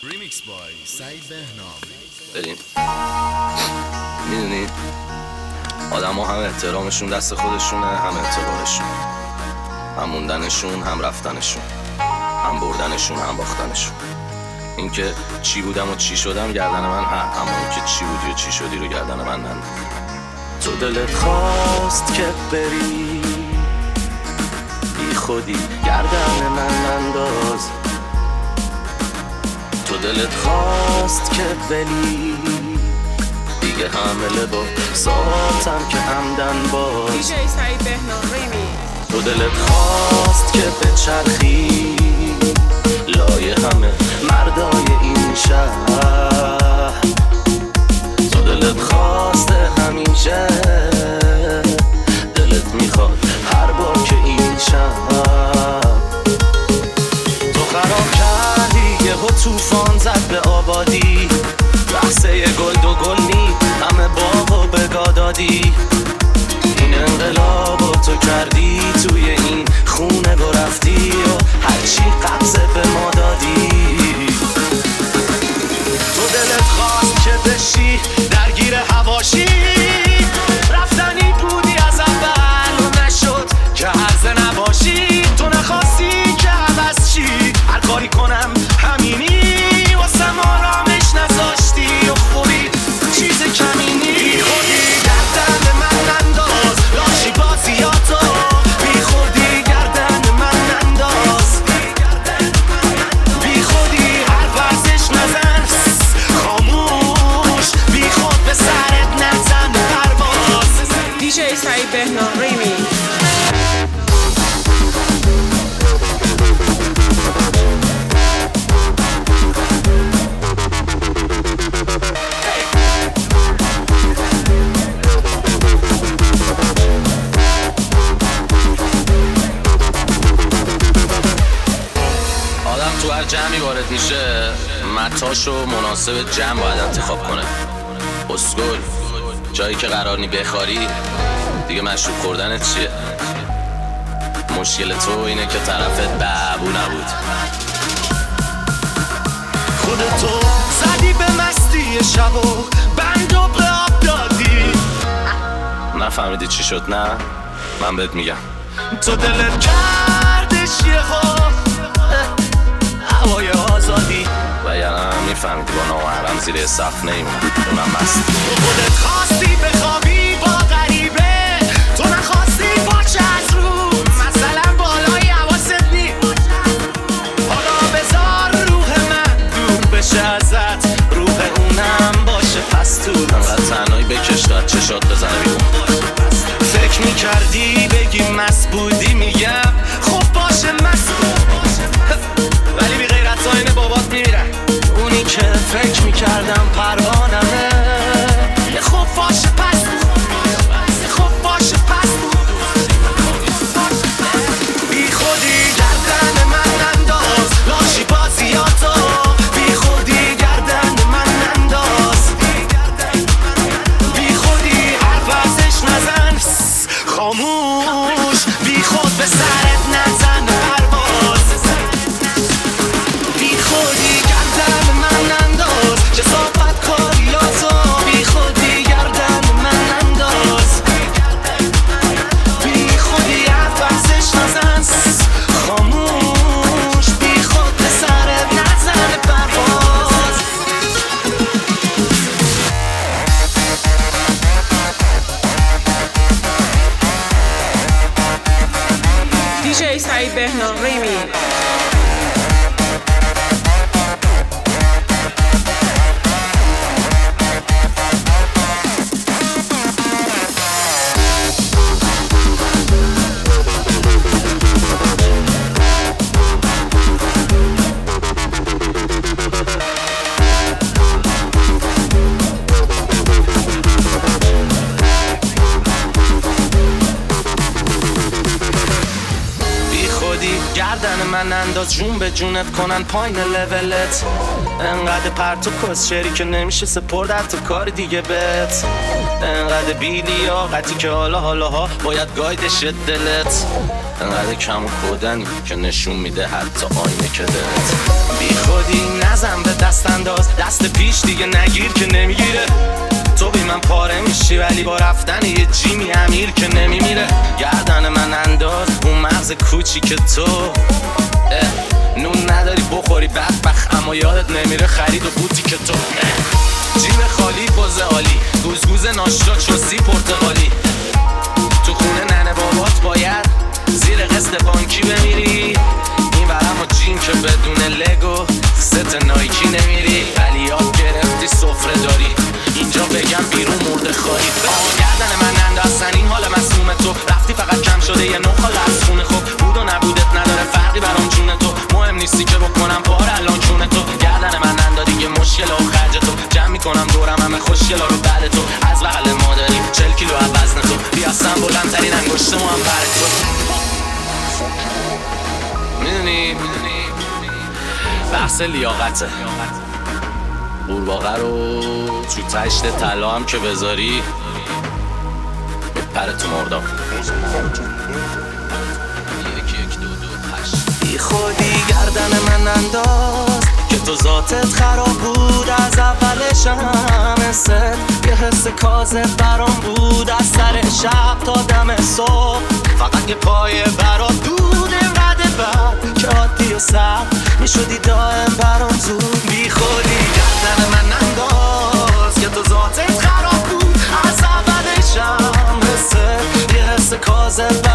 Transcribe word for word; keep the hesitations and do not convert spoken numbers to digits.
ریمیکس بای سعید بهنام. بریم. میدونی آدم ها هم احترامشون دست خودشونه، هم اعتبارشون، هم موندنشون هم رفتنشون، هم بردنشون هم باختنشون. این که چی بودم و چی شدم گردن من هم، اما این که چی بودی و چی شدی رو گردن من نند. تو دلت خواست که بری بی خودی گردن من ننداز. تو دلت خواست که بلی دیگه حمله با ساتم که همدن باز. دیجی سعید بهنام ریمی. تو دلت خواست که بچرخی لای همه مردای این شهر. تو دلت خواست همیشه، دلت میخواد هر بار که این شهر. تو خراب کردی یه ها توفان زد به آبادی، بحثه گل دو گل نی همه باغ و بگا دادی. این انقلابو تو کردی توی این خونه و رفتی و هرچی قبضه به ما دادی. تو دلت خواست که بشی درگیر هواشی، رفتنی بودی از اول و نشد که هرزه نباشی. تو نخواستی که عوض چی، هر کاری کنم همینی، واسه ما رامش نذاشتی و خوری چیز کمینی. بی خودی گردن من ننداز لاشی بازیاتو، بی خودی گردن من ننداز. بی خودی هر ورزش نزن خاموش، بی خود به سرت نزن پرواز. دیجی سعید بهنام ریمی. آدم تو هر جمعی وارد میشه متاشو مناسب جمع باید انتخاب کنه. اسکل جایی که قرار نی بخاری دیگه مشروب خوردنت چیه؟ مشکل تو اینه که طرفت بابو نبود. خودتو زدی به مستی شب و بندو به آب دادی. نفهمیدی چی شد؟ نه من بهت میگم. تو دلت کردش یه خواه هوای آزادی، و یعنی میفهمیدی با نامحرم زیر سقف نیمون اونم مست. تو خودت خواستی بخوابی با غریبه، تو نخواستی پاچه از رو مثلا بالای حواست نی. حالا بذار روح من دور بشه ازت، روح اونم باشه پس تو. انقدر تنهایی بکش داد چشات بزنه بیرون. فکر میکردی بگی مست بودی، میگم خب باشه مست بود، ولی بی غیرت آینه بابات میمیرن. اونی که فکر میکردم پروانمه یه خوب باشه پس بود، یه خوب باشه پس بود. بی خودی گردن من ننداز لاشی بازیاتو، بی خودی گردن من ننداز. بی خودی هر ورزش نزن خاموش، بی خود به سرت نزن پرواز. بی خودی گردن من ننداز چه صحبت کاریاتو، بی خودی گردن من ننداز. بی خودی حرف ورزش نزن خاموش، بی خود به سرت نزن پرواز. دیجی سعید بهنام ریمی. بی خودی گردن من انداز جون به جونت کنن پایین لولت. انقدر پرت و کسچری که نمیشه سپردت تو کار دیگه بت. انقدر بیلیاقتی که حالا حالا ها باید گایدش دلت. انقدر کم و کودنی که نشون میده حتی آینه که دلت. بی خودی نزن به دست انداز، دست پیش دیگه نگیر که نمیگیره. تو بی من پاره میشی ولی با رفتن یه جیمی امیر که نمیمیره. گردن من انداز اون مغز کوچی که تو نون نداری بخوری بدبخت، اما یادت نمیره خرید و بوتی که تو جیب خالی باز عالی، گوزگوز ناشتا چوسی پرتغالی. تو خونه ننه بابات باید زیر قسط بانکی بمیری. این ورم و جین که بدون لگو ست نایکی نمیری. ولی یاد گرفتی سفره داری اینجا بگم بیرون مرده خواهی. گردن من اندازن این حال مسموم تو. رفتی فقط کم شده یه نخال از خونه. خوب بود و نبودت نداره فرقی برام جون تو. مهم نیستی که بکنم بار الان چونه تو. گردن من اندازی یه مشکل و خرج تو. جمع میکنم دورم همه خوشگلا رو بعد تو. از بغل مادری چل کیلو از وزن تو. بیاستم بلندترین انگشت مو هم پر تو. میدونی بحث لیاقته. قورباغه رو تو تشت طلا هم که بذاری پره تو مردم. یک یک دو دو هشت. بی خودی گردن من انداز که تو ذاتت خراب بود از اولش. همه ست یه حس کاذب برام بود از سر شب تا دم صبح. فقط یه پای برات دود اینقدر بد که عادی و سر میشدی دائم برام زود. بی خودی گردن من انداز که تو ذاتت خراب بود از اولش. هم حس یه حس کاذب